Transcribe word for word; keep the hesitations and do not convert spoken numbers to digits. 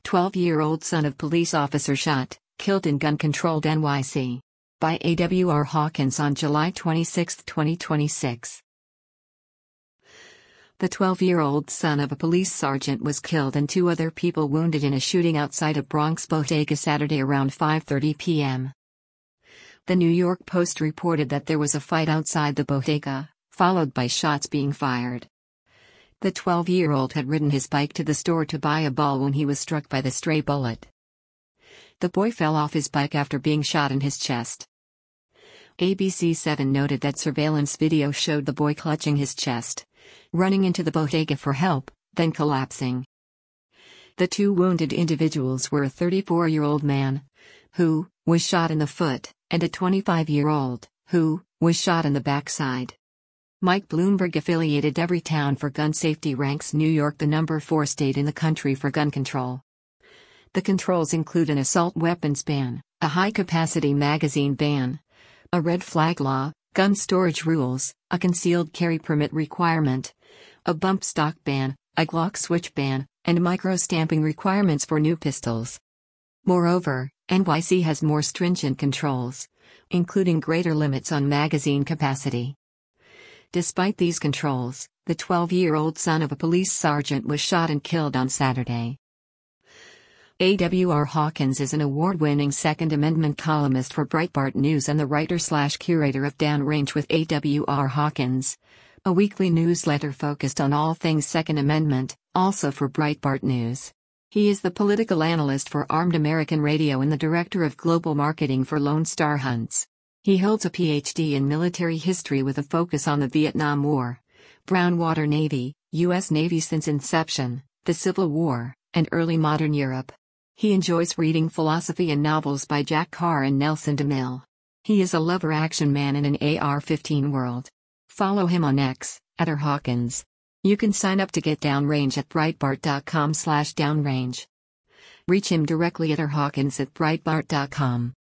twelve-year-old son of police officer shot, killed in gun-controlled N Y C. By A W R Hawkins on July twenty-sixth, twenty twenty-six. The twelve-year-old son of a police sergeant was killed and two other people wounded in a shooting outside a Bronx bodega Saturday around five thirty p m The New York Post reported that there was a fight outside the bodega, followed by shots being fired. The twelve-year-old had ridden his bike to the store to buy a ball when he was struck by the stray bullet. The boy fell off his bike after being shot in his chest. A B C seven noted that surveillance video showed the boy clutching his chest, running into the bodega for help, then collapsing. The two wounded individuals were a thirty-four-year-old man, who was shot in the foot, and a twenty-five-year-old, who was shot in the backside. Mike Bloomberg affiliated Everytown for Gun Safety ranks New York the number four state in the country for gun control. The controls include an assault weapons ban, a high-capacity magazine ban, a red flag law, gun storage rules, a concealed carry permit requirement, a bump stock ban, a Glock switch ban, and micro-stamping requirements for new pistols. Moreover, N Y C has more stringent controls, including greater limits on magazine capacity. Despite these controls, the twelve-year-old son of a police sergeant was shot and killed on Saturday. A W R Hawkins is an award-winning Second Amendment columnist for Breitbart News and the writer-slash-curator of Downrange with A W R Hawkins, a weekly newsletter focused on all things Second Amendment, also for Breitbart News. He is the political analyst for Armed American Radio and the director of global marketing for Lone Star Hunts. He holds a P H D in military history with a focus on the Vietnam War, Brown Water Navy, U S Navy since inception, the Civil War, and early modern Europe. He enjoys reading philosophy and novels by Jack Carr and Nelson DeMille. He is a lover action man in an A R fifteen world. Follow him on X, at R Hawkins. You can sign up to get Downrange at breitbart dot com slash downrange. Reach him directly at R Hawkins at breitbart dot com.